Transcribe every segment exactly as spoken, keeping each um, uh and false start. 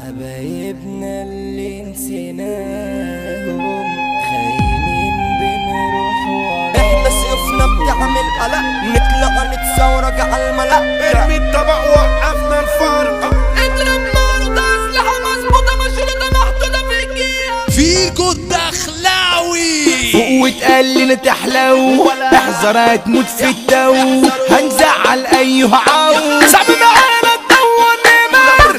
حبايبنا اللي نسيناهم خاينين بنروح ورا. احنا سيوفنا بتعمل قلق، نطلع نتسورج على الملأ. ارمي الطبق وقفنا الفرقة. اضرب مرضى اسلحة مظبوطة مشروطة محطوطة في الجيش. فيكو الدخلاوي فوق وتقلل تحلو، احذر هتموت في التو، هنزعل ايها عو صعب معانا تدور نمر.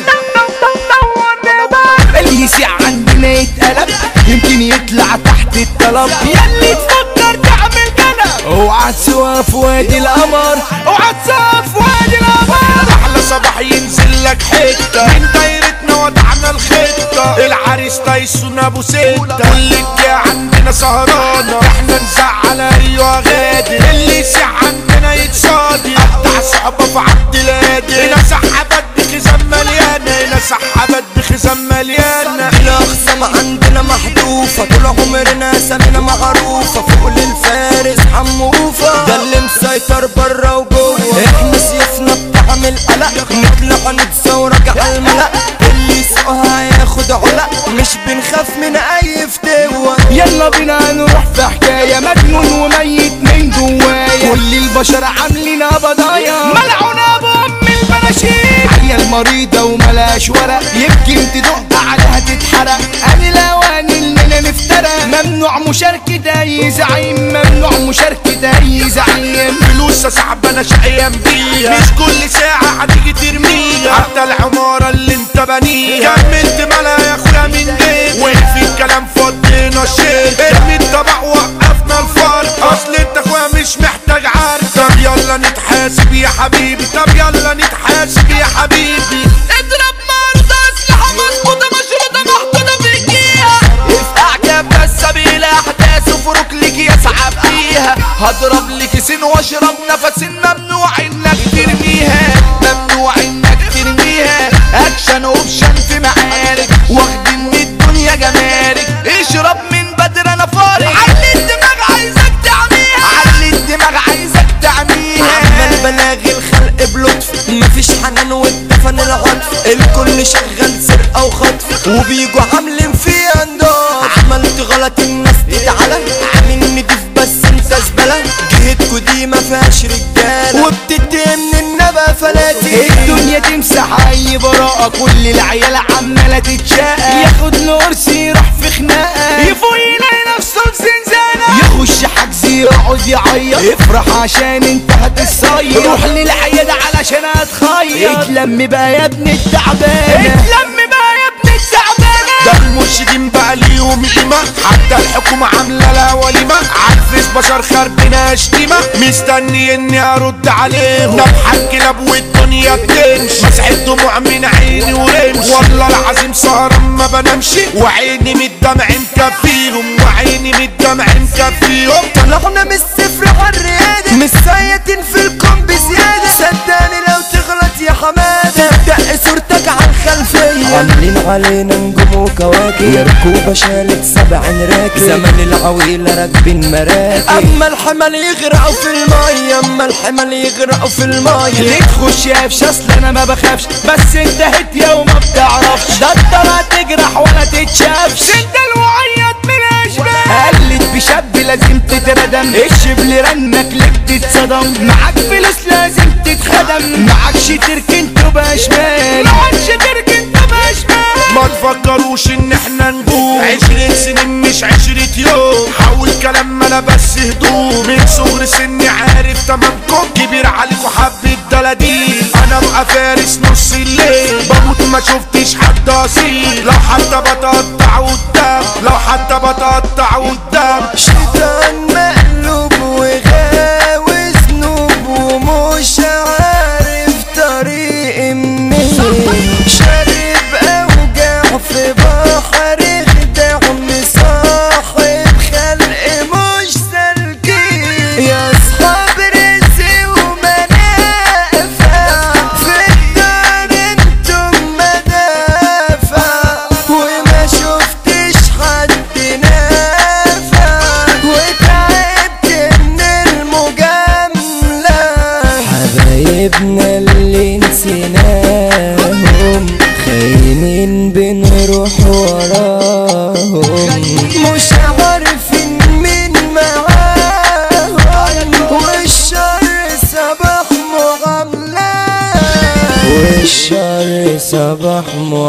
اللي يسيع عندنا يتقلب، يمكن يطلع تحت الطلب. ياللي تفكر تعمل قلب، اوعى تسوى في وادي القمر، اوعى تسوى في وادي القمر. احلى صباح ينزل لك حتة من دايرتنا وضعنا الخطة. العريس تايسون ابو ستة، كل الجا عندنا سهرانة. احنا نزعل ايوه غادر، اللي يسيع عندنا يتصادي. قطع صعبة في عبد القادر، هنا سحبت بخزان مليانة، هنا سحبت بخزان مليانة. الاخصام عندنا محذوفة، طول عمرنا سمينا معروفة. فوق للفارس حموفة، ده اللي مسيطر برا وجوه. احنا سيفنا بتعمل قلق، نطلع نتسورج على الملأ. اللي يسوقها ياخد علق، مش بنخاف من اي فتوة. يلا بينا نروح في حكاية، مجنون وميت من جوايا. كل البشر عاملين قبضايا، ملعونة ابو ام البناشير. عيال مريضة وملاش ورق، يمكن تدق عليها تتحرق. انا الاواني اننا نفترق، ممنوع مشاركة اي زعيم، ممنوع مشاركة اي زعيم. فلوسها صعبة انا شقيان بيها، مش كل ساعة هتيجي ترميها. حتى العمارة اللي انت بنيها كملت مالها يا اخويا من بيت. وفي الكلام فضينا الشيل، ارمي الطبق وقفنا الفرق. اصل انت اخويا مش محتاج عرض. طب يلا نتحاسب يا حبيبي، طب يلا نتحاسب يا حبيبي. اضرب مرضى اسلحة مظبوطة مشروطة محطوطة في الجيش. افقع كبة سبيل احداث وفروك ليك يسعى فيها. هضرب لك سن واشرب نفس، ممنوع انك ترميها، ممنوع انك ترميها. اكشن اوبشن في معارك، واخدين الدنيا جمارك. اشرب من بدر انا فارق، علي الدماغ عايزك تعميها، علي الدماغ عايزك تعميها. عمال بلاغي الخلق بلطف، مفيش حنان واتدفن العطف. الكل شغال سرقة وخطف، وبيجوا عاملين فيها نضاف. عملت غلط الناس تتعلى، عامل نضيف بس انت زبالة. جهتكوا دي مفيهاش رجالة، وبتدي من النبا فلاتي. الدنيا تمسح اي براءة، كل العيال عمالة تتشاقى. ياخد نورس يروح في خناقة، يفوق يلاقي نفسه في زنزانة. يخش حجز يقعد يعيط، يفرح عشان انت هتتصيد. روح للعيادة علشان هتخيط. اتلم بقى يا ابن التعبانة، اتلم بقى يا ابن التعبانة. ده المرشدين بقى ليهم قيمة، حتى الحكومة عاملة لها وليمة. عالفيس بشر خربنا شتيمة، مستني اني ارد عليهم. نبحة الكلاب والدنيا بتمشي، مسح الدموع من عيني ورمش. والله العظيم سهران ما بنامشي، وعيني من الدمع مكفيهم، وعيني من الدمع مكفيهم. طلعنا من الصفر عالريادة، مش سايتين في الكون بزيادة. صدقني لو تغلط يا حمادة، تبدأ صورتك عالخلفية. عاملين علينا نجوم وكواكب، يا ركوبة شالت سبع راكب. زمن العويلة راكبين مراكب، اما الحمل يغرقوا في المية، اما الحمل يغرقوا في المية. ليه تخش يا فش؟ اصل انا ما بخافش، بس انت هتيا وما بتعرفش. ده انت ما تجرح ولا تتشافش، انت المعيط من الاشبال. قلت بشاب لازم تتردم، الشبل رنك لك تتصدم. معاك فلوس لازم تتخدم، معاكش تركن تبقى شمال، معاكش تركن تبقى شمال. ما تفكروش ان احنا نجوم، عشرين سنين مش عشرة يوم. حول كلام انا بس هدوم، من صغر سني عارف تمامكم. كبير عليكم حبة دلاديل، انا بقى فارس نص الليل. بموت ما شفتش حد اصيل، لو حتى بتقطع قدام، لو حتى بتقطع قدام. شيطان مقلوب وغاوي ذنوب، ومش عارف طريق منين. شارب اوجاع في بحر خداع، مصاحب خلق مش سالكين. يا اصحاب رزق ومنافع، في الدار انتم مدافع. وما شوف بيروح وراهم مش عارفين مين معاهم والشر صباح معاملة والشر صباح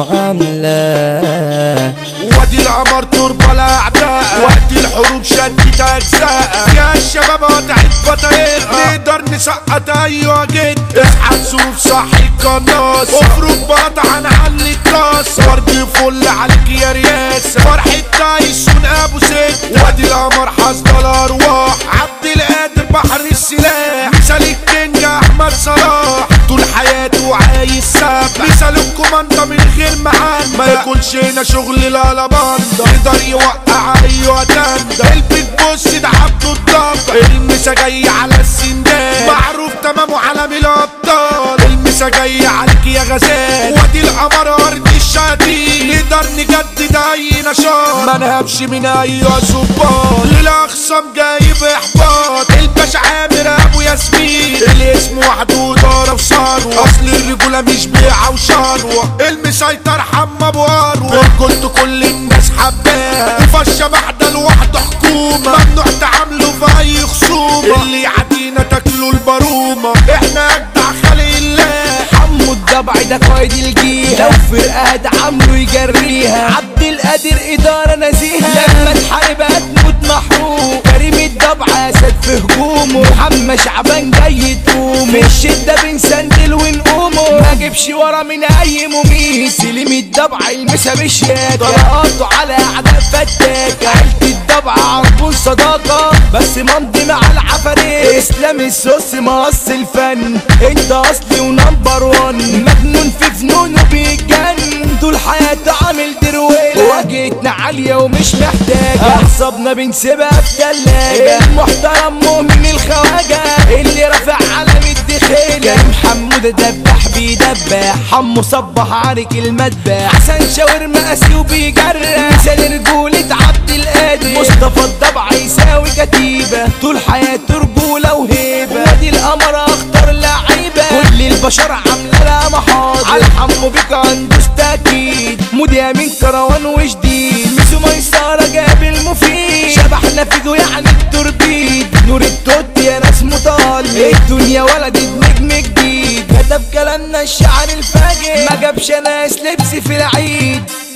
معاملة وادي القمر تربة الأعداء وقت الحروب شدت أجزاء يا الشباب قطعت بطريقة نقدر نسقط أيوة جد اصحى ظروف صحي القناص افرض بلطة هنعلي الكاس ورد فل عليك يا رياسة فرحة تايسون أبو ست وادي القمر حصد الأرواح عبد القادر بحر السلاح مثال الكينج أحمد صلاح طول حياته عايز سبع مثال الكوماندا من غير معانا ما ياكلش هنا شغل لا لا باندا يقدر يوقع ايوه تندا البيت بص ده عبده الضبط المسا جاي على السندان معروف تمام وعالم الابطال المسا جاي عليك يا غزال وادي القمر ارض الشياطين نقدر نجدد اي نشاط ما نهبش من ايوه ظباط للاخصام جايب احباط الباشا عامر ابو ياسمين الاسم وحده ضرب ثروه اصل الرجوله مش بيعه وشروه المسيطر حمى ابو اروه قلت كل الناس حباه وفالشبح ده لوحده حكومه ممنوع تعامله في اي خصومه اللي يعدينا تاكله البرومه احنا اجدع خلق الله حمو الضبع ده قايد الجيل لو فرقه هتعامله يجريها عبد القادر اداره نزيهه لما تحارب هتموت محروق كريم الضبع اسد في هجومه محمد شعبان جاي تقوم في الشده بنسندل ونقومه ما جيبش ورا من اي مميت سليم الضبع المسا بالشياكه طلقاته على اعداء فتاكه عيلة الضبع عربون صداقه بس ممضي مع العفاريت اسلام السوس مقص الفن انت اصلي ونمبر وان مجنون في فنونه بيتجن طول حياته عامل درويله واجهتنا عاليه ومش محتاجه اعصابنا بنسيبها في تلاجه المحترم مؤمن الخواجه اللي رافع علم الدخيله كريم حموده دبح بيدبح حمو صبح عارك المدبح حسن شاورما قاسي وبيجرح مثال رجوله عبد القادر مصطفى الضبع يساوي كتيبه طول حياته رجوله وهيبه وادي القمر اخطر لعيبه كل البشر عامله لها محاضر على حمو بيك عنده استاكيد موديا من كروان وجديد ميسو ميساره جاب المفيد شبحنا فيجو يعني التوربيد نور التوت يا ناس مطال الدنيا ولدت نجم جديد كتب كلامنا الشعر الفاجر ما جابش ناس لبس في العيد